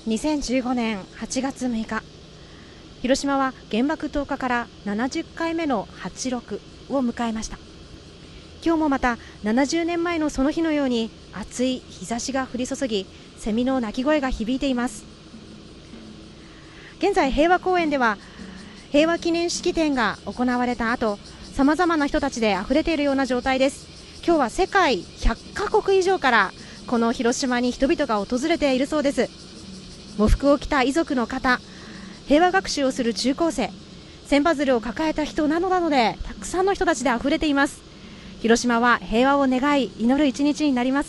2015年8月6日、広島は原爆投下から70回目の86を迎えました。今日もまた70年前のその日のように暑い日差しが降り注ぎ、セミの鳴き声が響いています。現在、平和公園では平和記念式典が行われた後、さまざまな人たちで溢れているような状態です。今日は世界100カ国以上からこの広島に人々が訪れているそうです。喪服を着た遺族の方、平和学習をする中高生、千羽鶴を抱えた人などなどで、たくさんの人たちで溢れています。広島は平和を願い祈る一日になります。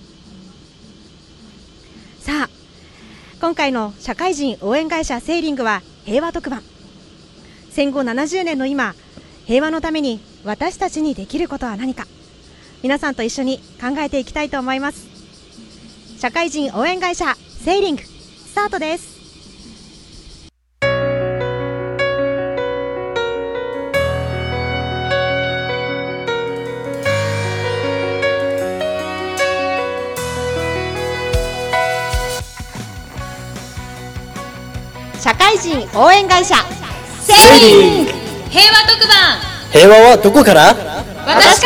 さあ、今回の社会人応援会社セーリングは平和特番。戦後70年の今、平和のために私たちにできることは何か、皆さんと一緒に考えていきたいと思います。社会人応援会社セーリングスタートです。社会人応援会社セーリング平和特番。 平和はどこから？ 私から。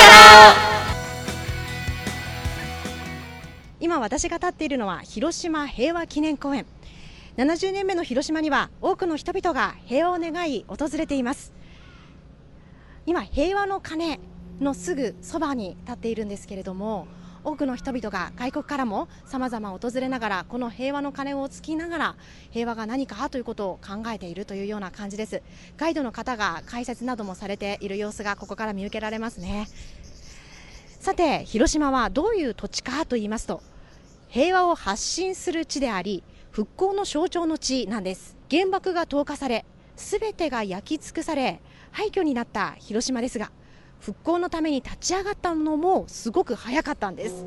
今私が立っているのは広島平和記念公園。70年目の広島には多くの人々が平和を願い訪れています。今、平和の鐘のすぐそばに立っているんですけれども、多くの人々が外国からも様々訪れながら、この平和の鐘をつきながら平和が何かということを考えているというような感じです。ガイドの方が解説などもされている様子がここから見受けられますね。さて、広島はどういう土地かと言いますと、平和を発信する地であり、復興の象徴の地なんです。原爆が投下され、すべてが焼き尽くされ廃墟になった広島ですが、復興のために立ち上がったのもすごく早かったんです。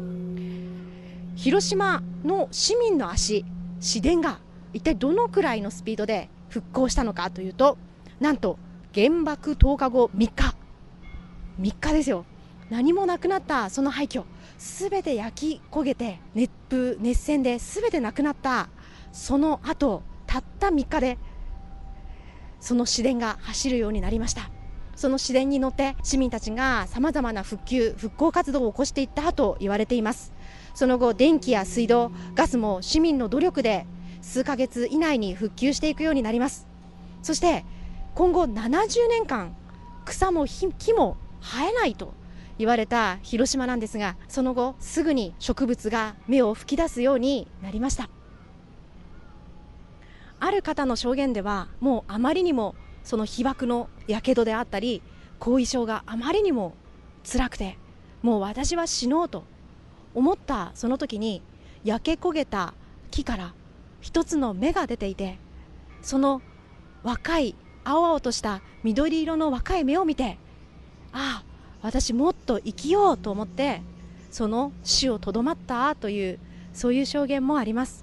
広島の市民の足、市電が一体どのくらいのスピードで復興したのかというと、なんと原爆投下後3日ですよ。何もなくなったその廃墟、すべて焼き焦げて熱風熱線ですべてなくなったその後、たった3日でその市電が走るようになりました。その市電に乗って市民たちがさまざまな復興活動を起こしていったと言われています。その後、電気や水道、ガスも市民の努力で数ヶ月以内に復旧していくようになります。そして今後70年間草も木も生えないと言われた広島なんですが、その後すぐに植物が芽を吹き出すようになりました。ある方の証言では、もうあまりにもその被爆のやけどであったり後遺症があまりにも辛くて、もう私は死のうと思ったその時に、焼け焦げた木から一つの芽が出ていて、その若い青々とした緑色の若い芽を見て、ああ私もっと生きようと思ってその死をとどまったという、そういう証言もあります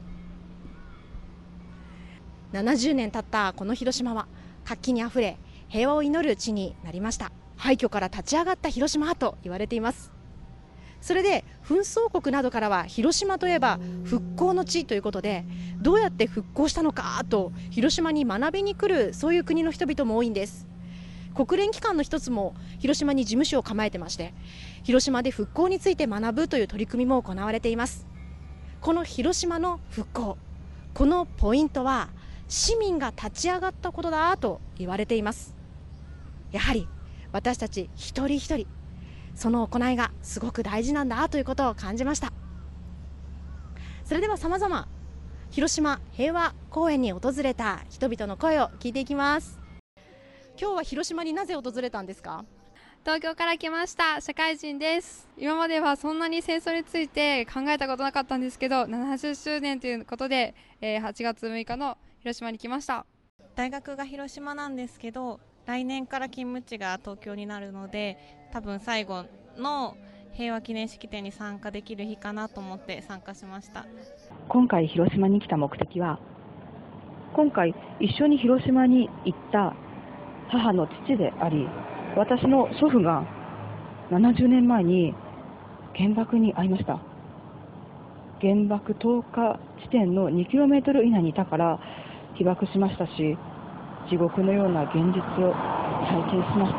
。70年経ったこの広島は活気にあふれ、平和を祈る地になりました。廃墟から立ち上がった広島と言われています。それで紛争国などからは、広島といえば復興の地ということで、どうやって復興したのかと広島に学びに来る、そういう国の人々も多いんです。国連機関の一つも広島に事務所を構えてまして、広島で復興について学ぶという取り組みも行われています。この広島の復興、このポイントは市民が立ち上がったことだと言われています。やはり私たち一人一人、その行いがすごく大事なんだということを感じました。それでは様々広島平和公園に訪れた人々の声を聞いていきます。今日は広島になぜ訪れたんですか？ 東京から来ました社会人です。今まではそんなに戦争について考えたことなかったんですけど、70周年ということで、8月6日の広島に来ました。 大学が広島なんですけど、来年から勤務地が東京になるので、多分最後の平和記念式典に参加できる日かなと思って参加しました。 今回広島に来た目的は、今回一緒に広島に行った母の父であり、私の祖父が70年前に原爆に遭いました。原爆投下地点の 2km 以内にいたから被爆しましたし、地獄のような現実を体験しました。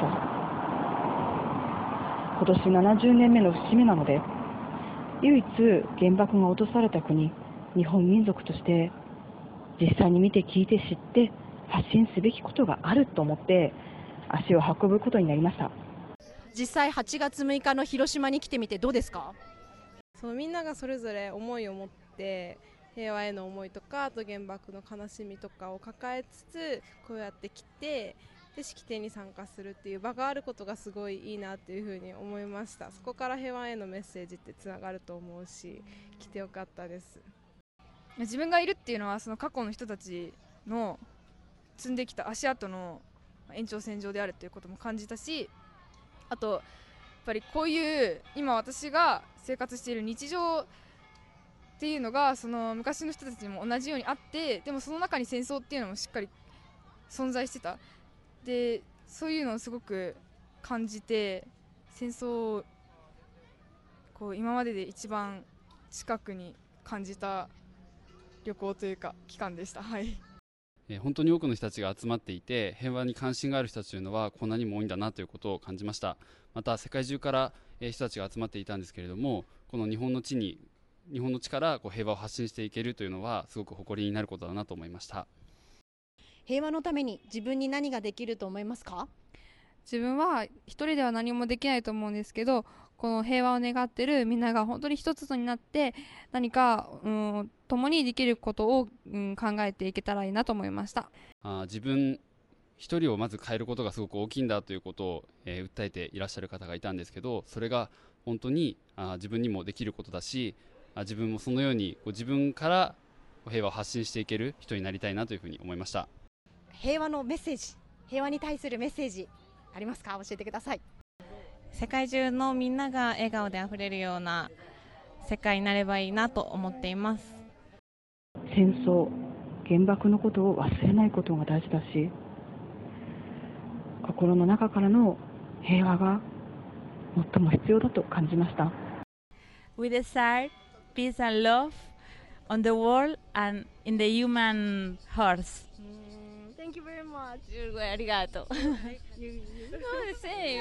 今年70年目の節目なので、唯一原爆が落とされた国、日本民族として実際に見て聞いて知って発信すべきことがあると思って足を運ぶことになりました。 実際8月6日の広島に来てみてどうですか？ みんながそれぞれ思いを持って平和への思いとか、あと原爆の悲しみとかを抱えつつこうやって来て、で式典に参加するっていう場があることがすごいいいなっていうふうに思いました。そこから平和へのメッセージってつながると思うし、来てよかったです。 自分がいるっていうのはその過去の人たちの積んできた足跡の延長線上であるということも感じたし、あとやっぱりこういう今私が生活している日常っていうのがその昔の人たちにも同じようにあって、でもその中に戦争っていうのもしっかり存在してた。でそういうのをすごく感じて、戦争をこう今までで一番近くに感じた旅行というか期間でした。はい。 本当に多くの人たちが集まっていて、平和に関心がある人たちというのはこんなにも多いんだなということを感じました。また世界中から人たちが集まっていたんですけれども、この日本の地から平和を発信していけるというのはすごく誇りになることだなと思いました。 平和のために自分に何ができると思いますか？ 自分は一人では何もできないと思うんですけど、この平和を願ってるみんなが本当に一つになって何か共にできることを、考えていけたらいいなと思いました。 自分一人をまず変えることがすごく大きいんだということを、訴えていらっしゃる方がいたんですけど、それが本当に自分にもできることだし、自分もそのように自分から平和を発信していける人になりたいなというふうに思いました。 平和のメッセージ、平和に対するメッセージありますか？教えてください。 世界中のみんなが笑顔であふれるような世界になればいいなと思っています。 戦争、原爆のことを忘れないことが大事だし、心の中からの平和が最も必要だと感じました。 We desire peace and love on the world and in the human hearts. Thank you very much. ありがとう。そうですね。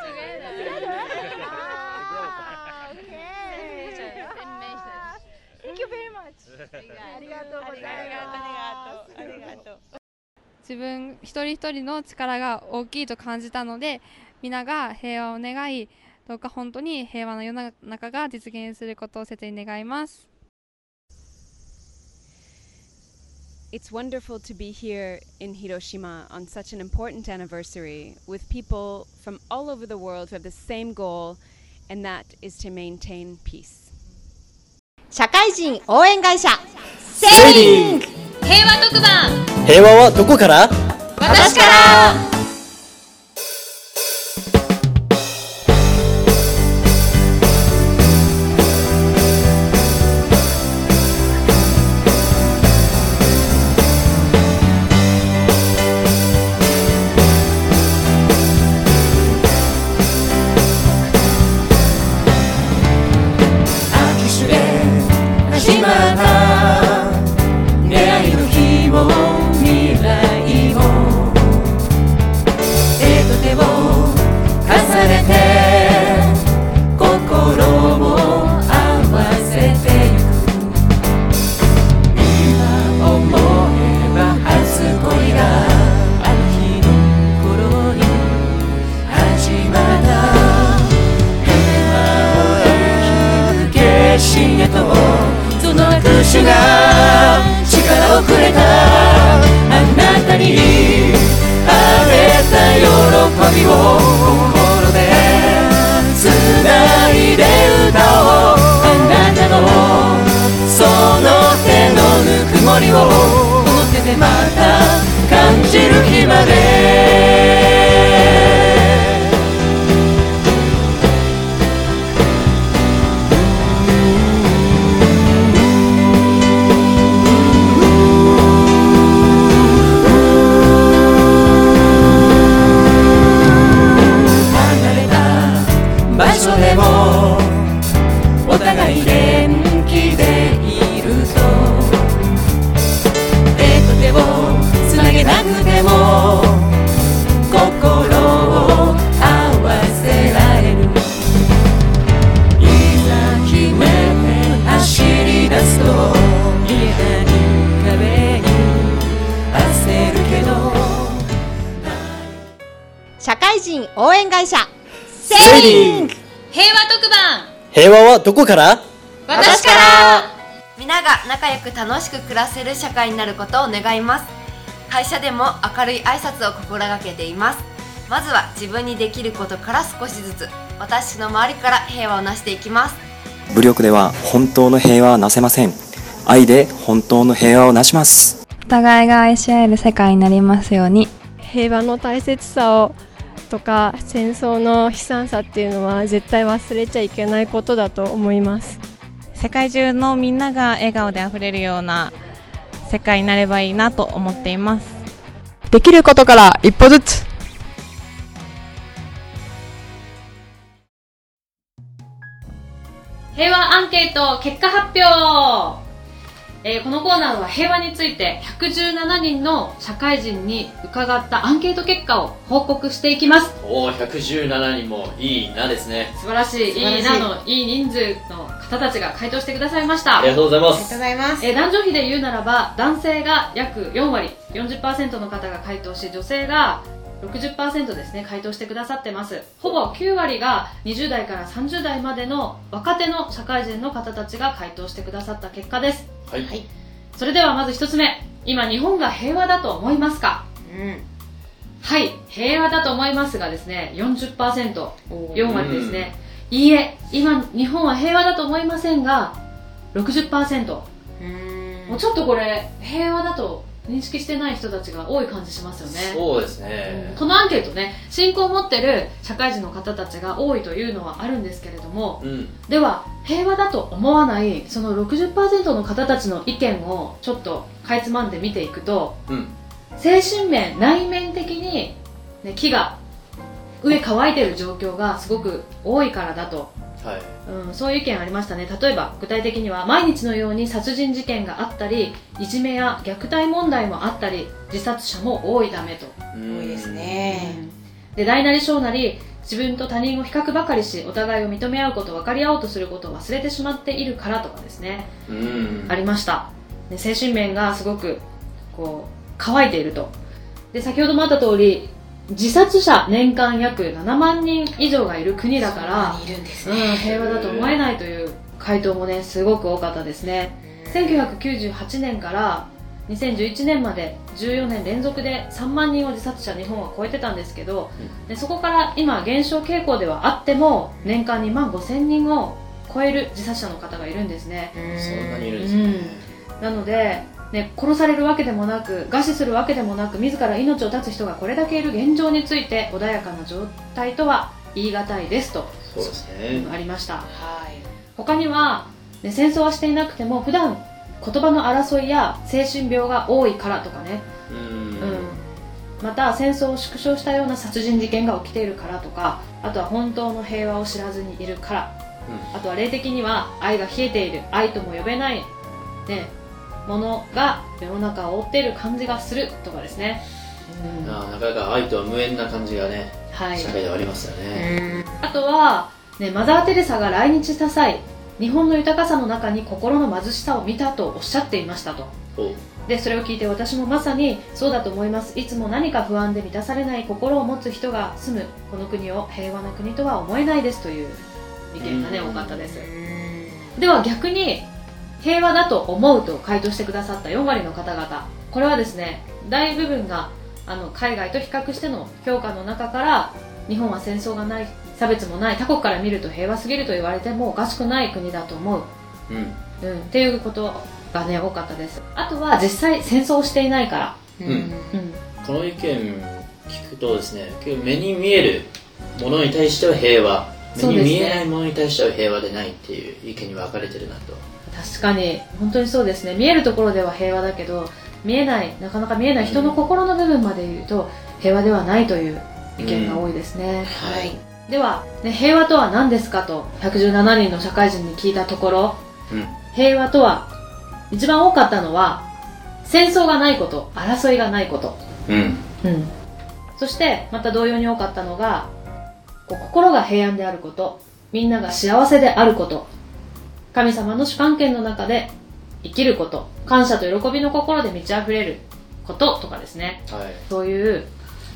Thank you very much. ありがとうございます。 ありがとう。 自分一人一人の力が大きいと感じたので、皆が平和を願い、どうか本当に平和な世の中が実現することを切に願います。 It's wonderful to be here in Hiroshima on such an important anniversary with people from all over the world who have the same goal, and that is to maintain peace. 社会人応援会社セーリング平和特番、 平和はどこから？ 私から。 「 応援会社セーリング。 平和特番、 平和はどこから？ 私から。 皆が仲良く楽しく暮らせる社会になることを願います。会社でも明るい挨拶を心がけています。まずは自分にできることから少しずつ、私の周りから平和を成していきます。 武力では本当の平和はなせません。愛で本当の平和を成します。 お互いが愛し合える世界になりますように。 平和の大切さをとか戦争の悲惨さっていうのは絶対忘れちゃいけないことだと思います。 世界中のみんなが笑顔であふれるような世界になればいいなと思っています。 できることから一歩ずつ。 平和アンケート結果発表。このコーナーは平和について117人の社会人に伺ったアンケート結果を報告していきます。 おー、117人もいいなですね。 素晴らしい、いいなのいい人数の方たちが回答してくださいました。 ありがとうございます。 ありがとうございます。 男女比で言うならば男性が約4割 40% の方が回答し、女性が60% ですね、回答してくださってます。ほぼ9割が20代から30代までの若手の社会人の方たちが回答してくださった結果です。 はい、 それではまず1つ目、今日本が平和だと思いますか？はい、平和だと思いますがですね 40%、 4割ですね。いいえ、今日本は平和だと思いませんが 60%。 もうちょっとこれ平和だと認識してない人たちが多い感じしますよね。 そうですね、 このアンケートね、信仰を持ってる社会人の方たちが多いというのはあるんですけれども、では平和だと思わないその 60% の方たちの意見をちょっとかいつまんで見ていくと、精神面内面的に、ね、木が上乾いてる状況がすごく多いからだと、そういう意見ありましたね。例えば具体的には毎日のように殺人事件があったり、いじめや虐待問題もあったり、自殺者も多いためと。 多いですね。 で、大なり小なり自分と他人を比較ばかりし、お互いを認め合うこと、分かり合おうとすることを忘れてしまっているからとかですね、ありました。で、精神面がすごくこう乾いていると。で、先ほどもあった通り自殺者年間約7万人以上がいる国だから、平和だと思えないという回答もね、すごく多かったですね。1998年から2011年まで14年連続で3万人を自殺者日本は超えてたんですけど、でそこから今減少傾向ではあっても年間2万5000人を超える自殺者の方がいるんですね。 そんなにいるんですね。 なのでね、殺されるわけでもなく餓死するわけでもなく、自ら命を絶つ人がこれだけいる現状について穏やかな状態とは言い難いですと。 そうですね、 ありました。他には、ね、戦争はしていなくても普段言葉の争いや精神病が多いからとかね、また戦争を縮小したような殺人事件が起きているからとか、あとは本当の平和を知らずにいるから、あとは霊的には愛が冷えている、愛とも呼べない、ね、ものが世の中を覆っている感じがするとかですね。 なかなか愛とは無縁な感じがね、社会ではありますよね。 あとは、ね、マザー・テレサが来日した際、日本の豊かさの中に心の貧しさを見たとおっしゃっていましたと。でそれを聞いて私もまさにそうだと思います。いつも何か不安で満たされない心を持つ人が住むこの国を平和な国とは思えないですという意見がね、多かったです。では逆に平和だと思うと回答してくださった4割の方々、これはですね、大部分が海外と比較しての評価の中から、日本は戦争がない、差別もない、他国から見ると平和すぎると言われてもおかしくない国だと思う、っていうことがね、多かったです。あとは実際戦争をしていないから、 この意見聞くとですね、目に見えるものに対しては平和、目に見えないものに対しては平和でないっていう意見に分かれてるなと。 確かに本当にそうですね。見えるところでは平和だけど、見えない、なかなか見えない人の心の部分まで言うと平和ではないという意見が多いですね。では、ね、平和とは何ですかと117人の社会人に聞いたところ、平和とは一番多かったのは戦争がないこと、争いがないこと、そしてまた同様に多かったのが心が平安であること、みんなが幸せであること、神様の主観権の中で生きること、感謝と喜びの心で満ち溢れることとかですね、そういう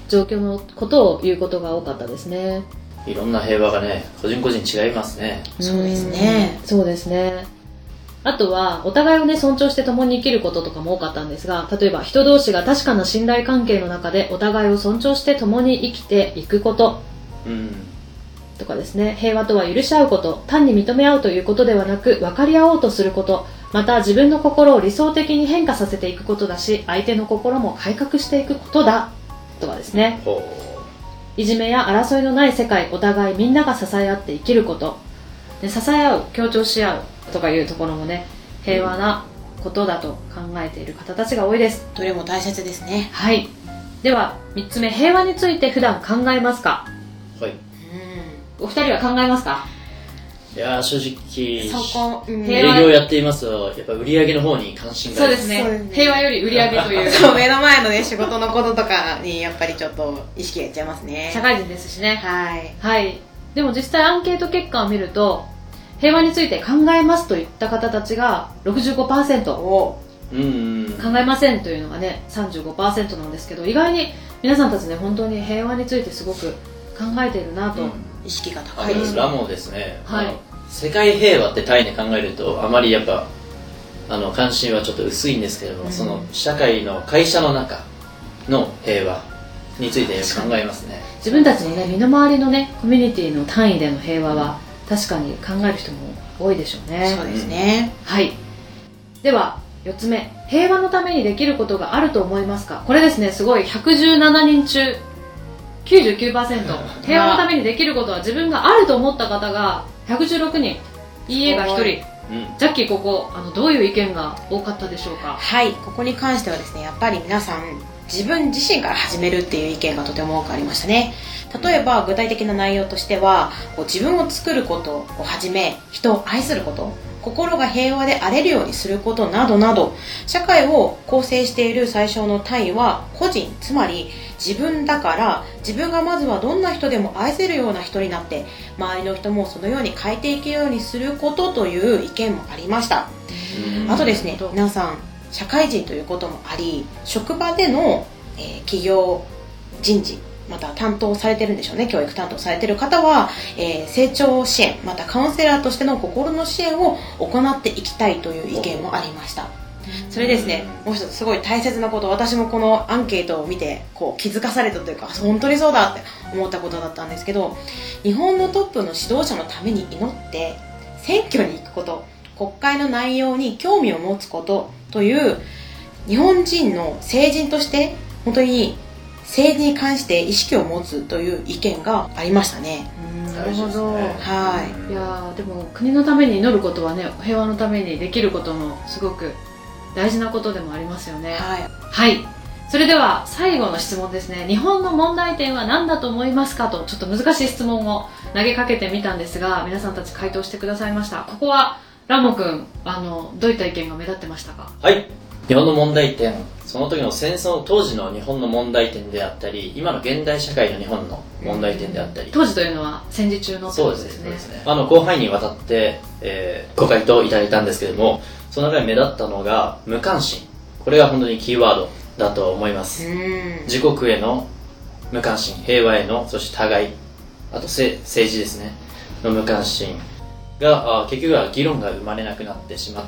状況のことを言うことが多かったですね。 いろんな平和がね、個人個人違いますね。 そうですね。 そうですね。あとはお互いをね尊重して共に生きることとかも多かったんですが、例えば人同士が確かな信頼関係の中でお互いを尊重して共に生きていくこと、とかですね。平和とは許し合うこと、単に認め合うということではなく分かり合おうとすること、また自分の心を理想的に変化させていくことだし、相手の心も改革していくことだとかですね。いじめや争いのない世界、お互いみんなが支え合って生きること、で支え合う、協調し合うとかいうところもね、平和なことだと考えている方たちが多いです。 どれも大切ですね。 はい。では3つ目、平和について普段考えますか？ はい。 お二人は考えますか？ いやー、正直営平和業やっていますと、やっぱ売り上げの方に関心があります。 そうですね。平和より売り上げというそう、目の前のね、仕事のこととかにやっぱりちょっと意識がいっちゃいますね。 社会人ですしね。 はいはい。でも実際アンケート結果を見ると、平和について考えますといった方たちが 65%、考えませんというのがね 35% なんですけど、意外に皆さんたちね、本当に平和についてすごく考えているなと、 意識が高いですね。 ラモですね、 はい、 世界平和って単位で考えるとあまりやっぱ関心はちょっと薄いんですけれども、その社会の会社の中の平和について考えますね。 自分たちのね、身の回りのね、コミュニティの単位での平和は確かに考える人も多いでしょうね。 そうですね。 はい。では4つ目、平和のためにできることがあると思いますか？これですね、すごい117人中 99%、平和のためにできることは自分があると思った方が116人、いいえが1人。ジャッキー、ここどういう意見が多かったでしょうか？ はい、ここに関してはですね、やっぱり皆さん自分自身から始めるっていう意見がとても多くありましたね。例えば具体的な内容としては、自分を作ることをはじめ、人を愛すること、心が平和であれるようにすることなどなど、社会を構成している最小の単位は個人、つまり自分だから、自分がまずはどんな人でも愛せるような人になって、周りの人もそのように変えていけるようにすることという意見もありました。あとですね、皆さん社会人ということもあり、職場での、企業人事、また担当されてるんでしょうね、教育担当されてる方は、成長支援、またカウンセラーとしての心の支援を行っていきたいという意見もありました。それですね、もう一つすごい大切なこと、私もこのアンケートを見て気づかされたというか、本当にそうだって思ったことだったんですけど、日本のトップの指導者のために祈って選挙に行くこと、国会の内容に興味を持つことという日本人の成人として本当に政治に関して意識を持つという意見がありましたね。 なるほど。 はい。 いやでも国のために祈ることはね、平和のためにできることのすごく大事なことでもありますよね。 はい。 はい。それでは最後の質問ですね。日本の問題点は何だと思いますかと、ちょっと難しい質問を投げかけてみたんですが、皆さんたち回答してくださいました。ここはラモ君、どういった意見が目立ってましたか？ はい。日本の問題点、その時の戦争当時の日本の問題点であったり、今の現代社会の日本の問題点であったり、 当時というのは戦時中のそうですね。広範囲にわたって、ご回答いただいたんですけれども、その中で目立ったのが無関心。これが本当にキーワードだと思います。自国への無関心、平和への、そして互い、あと政治ですねの無関心が結局は議論が生まれなくなってしまって、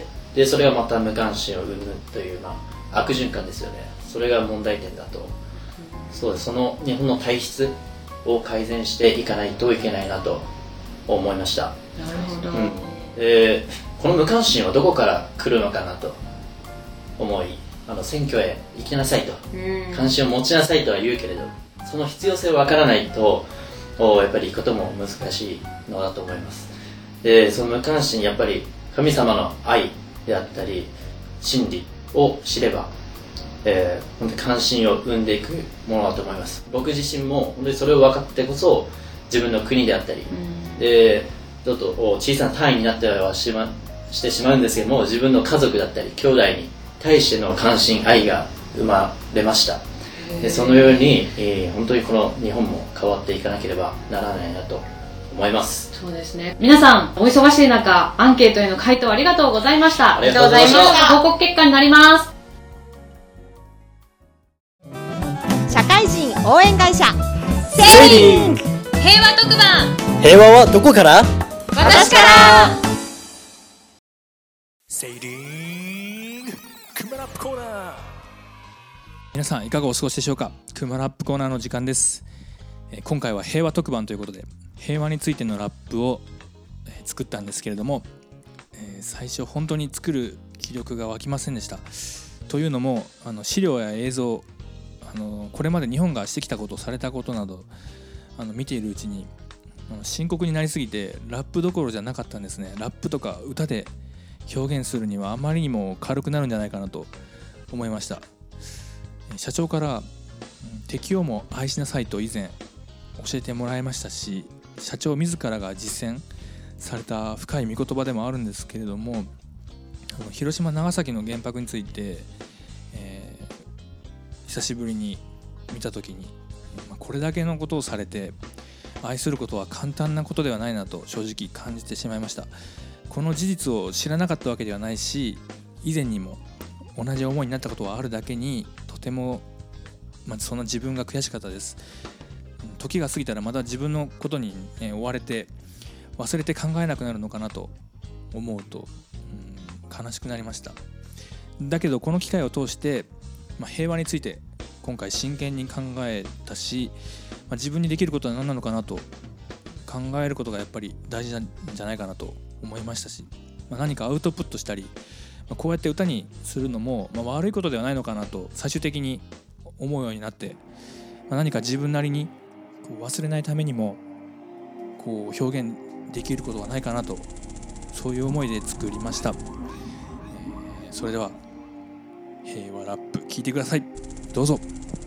でそれがまた無関心を生むという、悪循環ですよね。それが問題点だと、そうです。その日本の体質を改善していかないといけないなと思いました。 なるほど。 この無関心はどこから来るのかなと思い、選挙へ行きなさいと、関心を持ちなさいとは言うけれど、その必要性は分からないとやっぱり行くことも難しいのだと思います。でその無関心、やっぱり神様の愛であったり真理を知れば、本当に関心を生んでいくものだと思います。僕自身も本当にそれを分かってこそ、自分の国であったり、ちょっと小さな単位になってはしてしまうんですけども、自分の家族だったり兄弟に対しての関心、愛が生まれました。でそのように、本当にこの日本も変わっていかなければならないなと思います。 そうですね。皆さんお忙しい中、アンケートへの回答ありがとうございました。 ありがとうございました。 報告結果になります。 社会人応援会社セーリング。 平和特番。 平和はどこから？ 私から。 セーリングクマラップコーナー。 皆さんいかがお過ごしでしょうか。クマラップコーナーの時間です。今回は平和特番ということで平和についてのラップを作ったんですけれども、最初本当に作る気力が湧きませんでした。というのも資料や映像、これまで日本がしてきたこと、されたことなど見ているうちに深刻になりすぎてラップどころじゃなかったんですね。ラップとか歌で表現するにはあまりにも軽くなるんじゃないかなと思いました。社長から敵をも愛しなさいと以前教えてもらいましたし、社長自らが実践された深い御言葉でもあるんですけれども、広島長崎の原爆について、久しぶりに見たときに、これだけのことをされて愛することは簡単なことではないなと正直感じてしまいました。この事実を知らなかったわけではないし、以前にも同じ思いになったことはあるだけに、とても、そんな自分が悔しかったです。時が過ぎたらまた自分のことに、追われて忘れて考えなくなるのかなと思うと、悲しくなりました。だけどこの機会を通して、平和について今回真剣に考えたし、自分にできることは何なのかなと考えることがやっぱり大事なんじゃないかなと思いましたし、何かアウトプットしたり、こうやって歌にするのも、悪いことではないのかなと最終的に思うようになって、何か自分なりに忘れないためにも表現できることはないかなと、そういう思いで作りました。それでは平和ラップ聴いてください。どうぞ。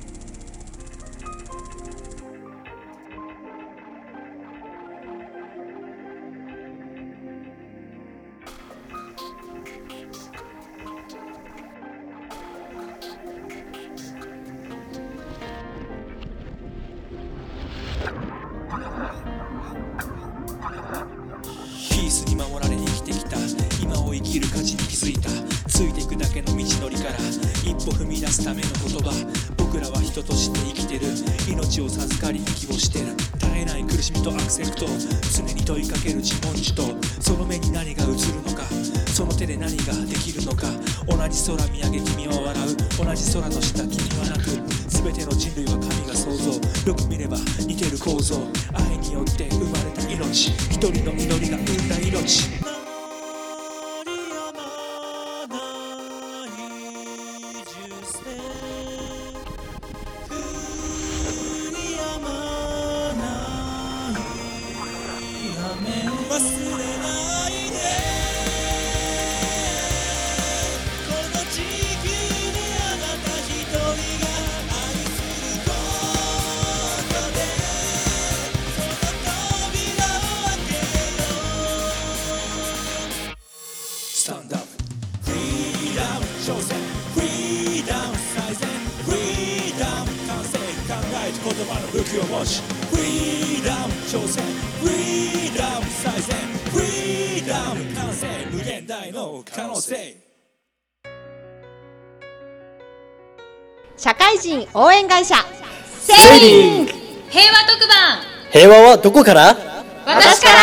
ピースに守られに生きてきた、今を生きる価値に気づいた、ついていくだけの道のりから一歩踏み出すための言葉。僕らは人として生きてる、命を授かり息をしてる、絶えない苦しみとアクセプト、常に問いかける自問自答。その目に何が映るのか、その手で何ができるのか。同じ空見上げ君は笑う、同じ空の下君は泣く。全ての人類は神が創造、よく見れば似てる構造。愛によって生まれた命、一人の祈りが生んだ命。 社会人応援会社セーリング。 平和特番。 平和はどこから？ 私から。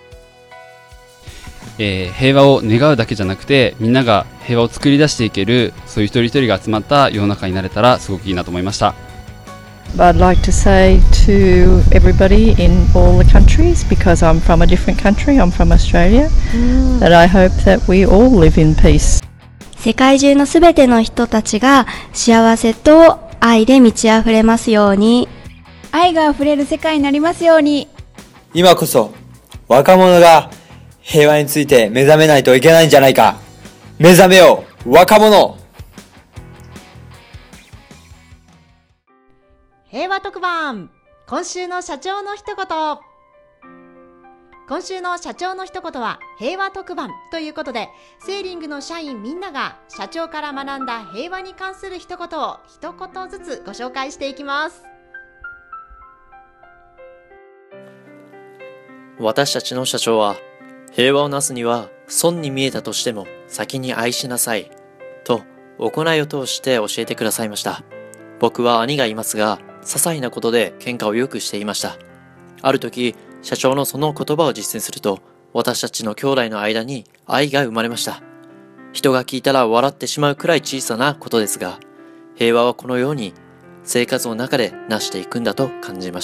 平和を願うだけじゃなくて、みんなが平和を作り出していける、そういう一人一人が集まった世の中になれたらすごくいいなと思いました。 But I'd like to say to everybody in all the countries, because I'm from a different country, I'm from Australia, that I hope that we all live in peace. 世界中のすべての人たちが幸せと愛で満ち溢れますように。 愛が溢れる世界になりますように。 今こそ若者が平和について目覚めないといけないんじゃないか。目覚めよう若者。 平和特番、今週の社長の一言。今週の社長の一言は平和特番ということで、セーリングの社員みんなが社長から学んだ平和に関する一言を一言ずつご紹介していきます。 私たちの社長は、平和をなすには損に見えたとしても先に愛しなさいと行いを通して教えてくださいました。僕は兄がいますが、 細なことで喧嘩をよくしていました。ある時、社長のその言葉を実践すると、私たちの兄弟の間に愛が生まれました。人が聞いたら笑ってしまうくらい小さなことですが、平和はこのように生活の中で成していくんだと感じました。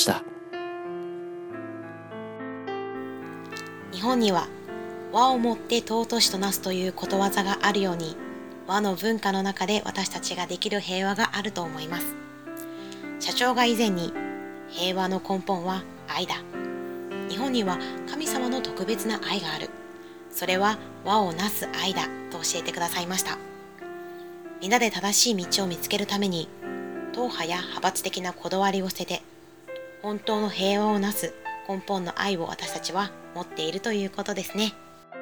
日本には和をもって尊しとなすということわざがあるように、和の文化の中で私たちができる平和があると思います。社長が以前に平和の根本は愛だ。日本には神様の特別な愛がある。それは和をなす愛だと教えてくださいました。みんなで正しい道を見つけるために、党派や派閥的なこだわりを捨てて、本当の平和をなす根本の愛を私たちは持っているということですね。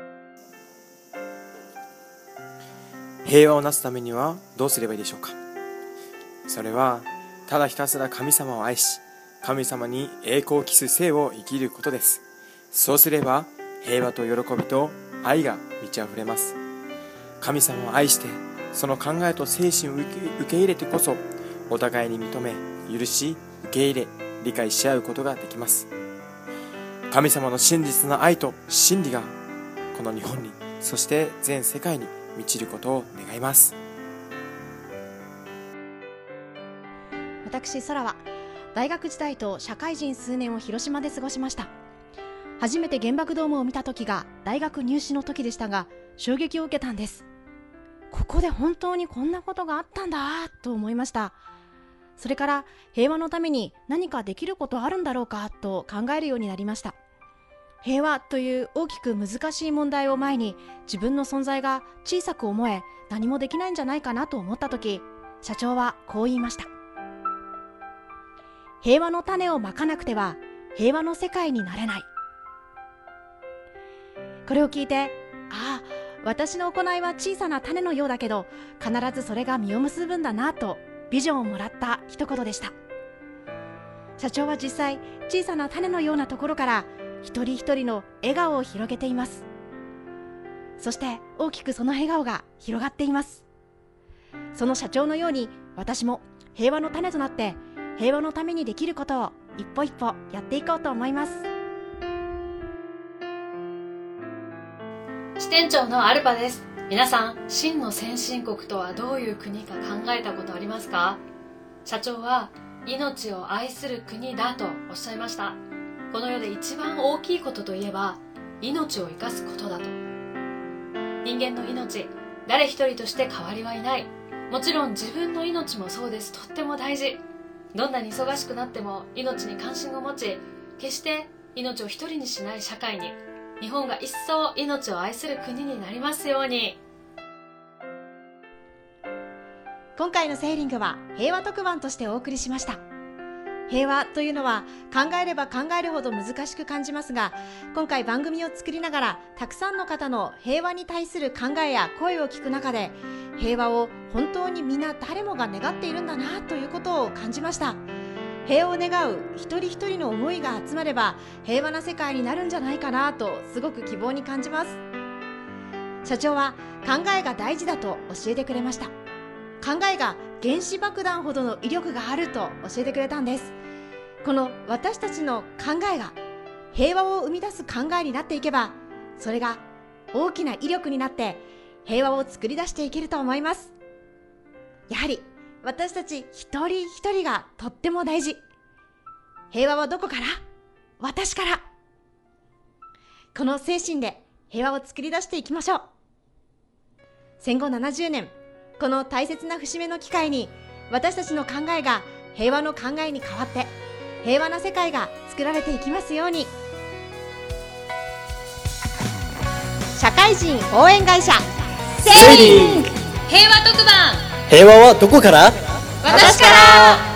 平和をなすためにはどうすればいいでしょうか。それはただひたすら神様を愛し、神様に栄光を期す生を生きることです。そうすれば平和と喜びと愛が満ち溢れます。神様を愛して、その考えと精神を受け入れてこそ、お互いに認め、許し、受け入れ、理解し合うことができます。神様の真実な愛と真理がこの日本に、そして全世界に満ちることを願います。 私空は大学時代と社会人数年を広島で過ごしました。初めて原爆ドームを見た時が大学入試の時でしたが、衝撃を受けたんです。ここで本当にこんなことがあったんだと思いました。それから平和のために何かできることあるんだろうかと考えるようになりました。平和という大きく難しい問題を前に、自分の存在が小さく思え、何もできないんじゃないかなと思った時、社長はこう言いました。平和の種をまかなくては平和の世界になれない。これを聞いて、ああ、私の行いは小さな種のようだけど、必ずそれが実を結ぶんだなとビジョンをもらった一言でした。社長は実際、小さな種のようなところから一人一人の笑顔を広げています。そして大きくその笑顔が広がっています。その社長のように、私も平和の種となって平和のためにできることを一歩一歩やっていこうと思います。 支店長のアルパです。皆さん、真の先進国とはどういう国か考えたことありますか？社長は命を愛する国だとおっしゃいました。この世で一番大きいことといえば、命を生かすことだと。人間の命、誰一人として変わりはいない。もちろん自分の命もそうです。とっても大事。どんなに忙しくなっても命に関心を持ち、決して命を一人にしない社会に、日本が一層命を愛する国になりますように。 今回のセーリングは平和特番としてお送りしました。平和というのは考えれば考えるほど難しく感じますが、今回番組を作りながらたくさんの方の平和に対する考えや声を聞く中で、平和を本当にみんな誰もが願っているんだなということを感じました。平和を願う一人一人の思いが集まれば平和な世界になるんじゃないかなとすごく希望に感じます。社長は考えが大事だと教えてくれました。考えが原子爆弾ほどの威力があると教えてくれたんです。この私たちの考えが平和を生み出す考えになっていけば、それが大きな威力になって平和を作り出していけると思います。やはり私たち一人一人がとっても大事。平和はどこから？私から。この精神で平和を作り出していきましょう。戦後70年、この大切な節目の機会に、私たちの考えが平和の考えに変わって、平和な世界が作られていきますように。社会人応援会社セーリング平和特番。 平和はどこから？ 私から。